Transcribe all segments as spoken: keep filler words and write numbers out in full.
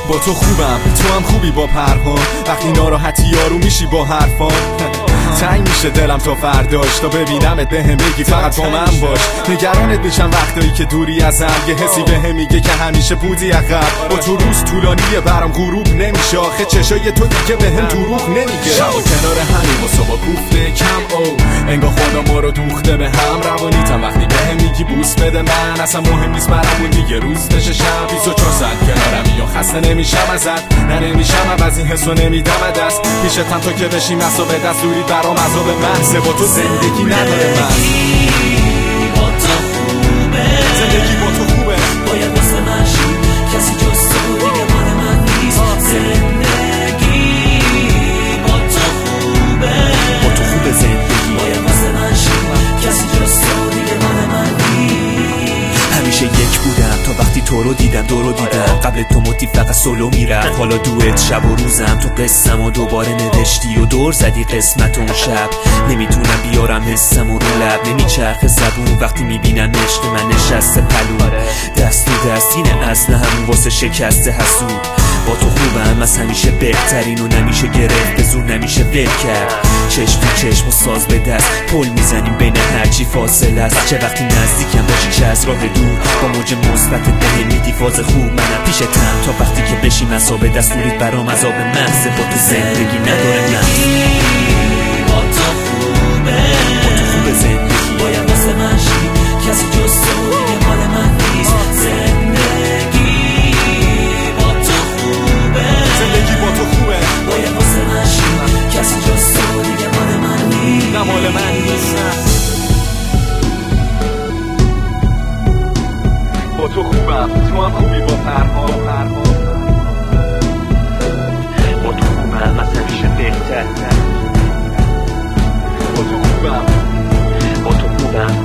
با تو خوبم، تو هم خوبی با پرهام. وقتی ناراحتی یارو میشی با حرفام. تنگ میشه دلم تا فرداش، تا ببینمت بهم بگی فقط با من باش. نگرانت میشم وقتایی که دوری ازم، یه حسی بهم میگه که همیشه بودی عقب. با تو روز طولانیه برام غروب نمیشه، آخه چشای تو دیگه بهم دروغ نمیگه. شب و کنار همین و صبح کوفته کم او انگار خدا ما رو دوخته به هم. روانیتم وقتی بهم میگی بوس بده من، اصلا مهم نیست برامون دیگه روز بشه شب. بیست و چهار ساعت کنارم یا خسته نمیشم ازت، نه نمیشم از این حسو نمیدم دست. پیشتم تو که بشیم اصلا به دست دوری برام عذاب محضه. با تو زندگی نداره من. با تو خوبه، زندگی با تو خوبه، باید واسه من شی کسی جز تو دیگه مال من نیست. زندگی با تو خوبه، با تو خوبه زندگی باید واسه من شی کسی جز تو دیگه مال من نیست. همیشه یک بودم تا وقتی تو رو دیدم، دو رو دیدم. قبل تو موتیف فقط سولو میرفت، حالا دوئت شب و روزم. تو قسم و دوباره نوشتی و دور زدی قسمت اون شب. نمیتونم بیارم حسم و رو لب، نمیچرخه زبون وقتی میبینم عشق من نشسته پلو. دست تو دست اینه اصل همون واسه شکست حسود. با تو خوبم از همیشه بهترین و نمیشه گرفت به زور، نمیشه ول کرد. چشم تو چشم و ساز به دست پل میزنیم بین هرچی فاصله است. چه وقتی نزدیکم باشی چه از راه دور، با موج مثبت ده میدی فاز خوب. منم پیشتم تا وقتی که بشیم اصابه دستوریت برام عذاب محضه. با تو زندگی نداره من. با تو خوبه، با تو خوبه زندگی باید واسه من شی کسی جز تو دیگه مال من نیست. زندگی با تو خوبه، زندگی با تو خوبه، باید واسه من شی کسی جز تو دیگه مال من نیست. نه مال من نیست. با تو خوبم، تو هم خوبی با پرهام. با تو خوبم از همیشه بهتر. با تو خوبم، با تو خوبم.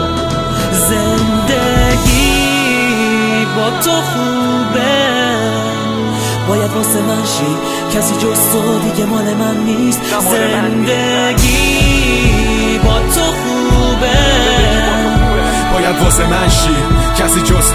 زندگی با تو خوبه، باید واسه من شی کسی جز تو دیگه مال من نیست. زندگی با تو خوبه، باید واسه من شی کسی جز